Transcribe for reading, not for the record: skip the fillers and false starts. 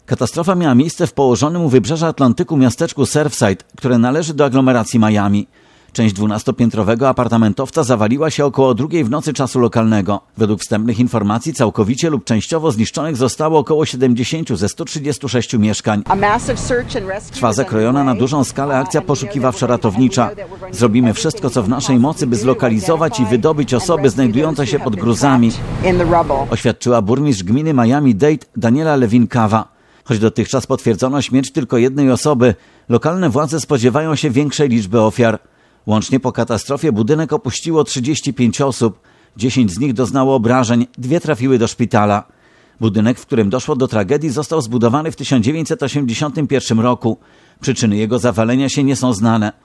Katastrofa miała miejsce w położonym u wybrzeża Atlantyku miasteczku Surfside, które należy do aglomeracji Miami. Część 12-piętrowego apartamentowca zawaliła się około 2 w nocy czasu lokalnego. Według wstępnych informacji całkowicie lub częściowo zniszczonych zostało około 70 ze 136 mieszkań. Trwa zakrojona na dużą skalę akcja poszukiwawczo-ratownicza. Zrobimy wszystko, co w naszej mocy, by zlokalizować i wydobyć osoby znajdujące się pod gruzami, oświadczyła burmistrz gminy Miami-Dade Daniela Levin-Cava. Choć dotychczas potwierdzono śmierć tylko jednej osoby, lokalne władze spodziewają się większej liczby ofiar. Łącznie po katastrofie budynek opuściło 35 osób, 10 z nich doznało obrażeń, 2 trafiły do szpitala. Budynek, w którym doszło do tragedii, został zbudowany w 1981 roku. Przyczyny jego zawalenia się nie są znane.